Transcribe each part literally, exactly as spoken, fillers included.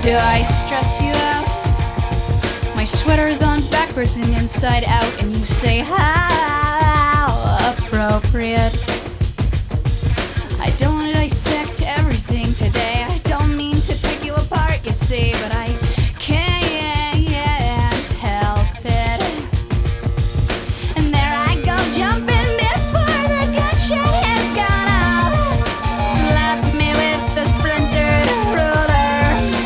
Do I stress you out? My sweater's on backwards and inside out, and you say how appropriate. I don't want to dissect everything today. I don't mean to pick you apart, you see, but I can't help it. And there I go, jumping before the gunshot has gone off. Slap me with the splintered ruler,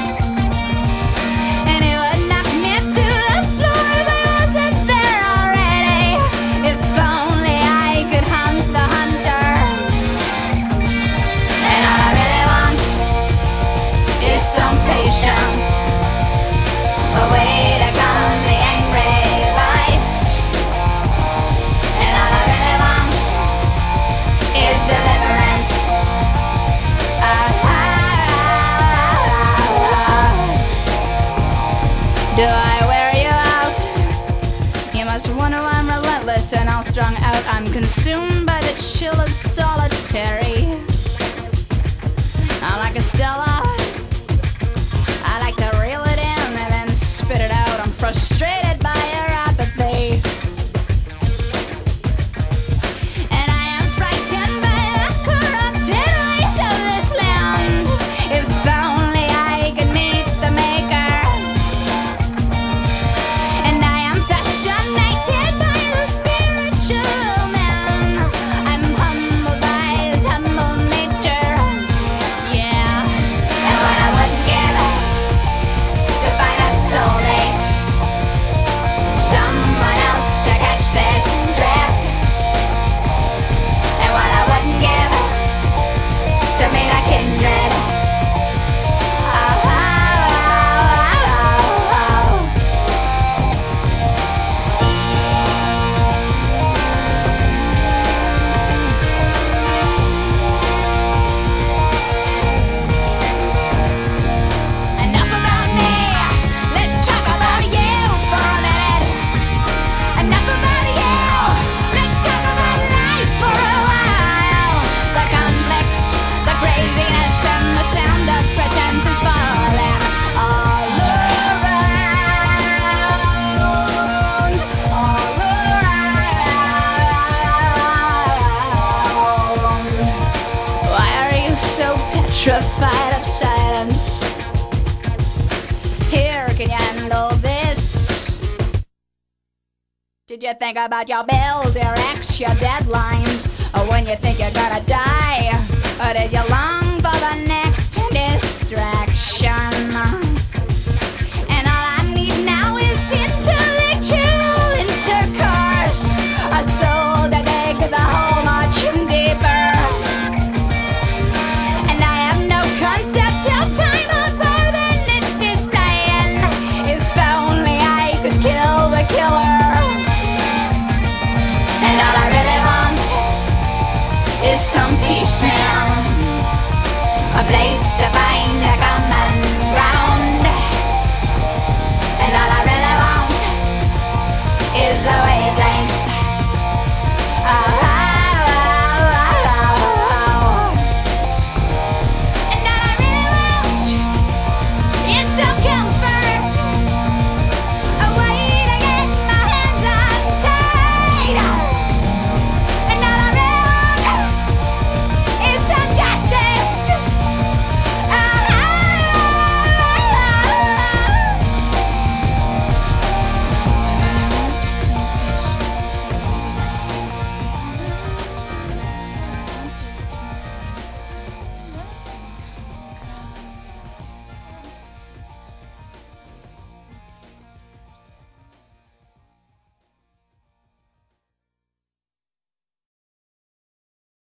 and it would knock me to the floor if I wasn't there already. If only I could hunt the hunter. And all I really want is some patience, a way to calm the angry voice. And all I really want is deliverance. Ah, do I wear you out? You must wonder why I'm relentless and all strung out. I'm consumed by the chill of solitary. I'm like a Stella. I like to reel it in and then spit it out. I'm frustrated by your apathy, and I am frightened by the corrupted ways of this land. If only I could meet the maker. And I am fascinated by the spiritual man. I'm humbled by his humble nature. Yeah. And what I wouldn't give to find a soulmate, someone else to catch this drift. And what I wouldn't give to meet a kindred. Oh, enough about me. Let's talk about you for a minute. Enough about you. Let's talk about life for a while. The conflicts, the craziness, and the sound of pretense is falling all around, all around. Why are you so petrified of silence? Here, can you handle this? Did you think about your bills, your ex, your deadlines, or when you think you're gonna die? Or did you long for the next distraction? And all I need now is intellectual intercourse, a soul to dig the hole much deeper. And I have no concept of time other than it is flying. If only I could kill the killer. And all I really want is some peace, man, a place to find a common ground.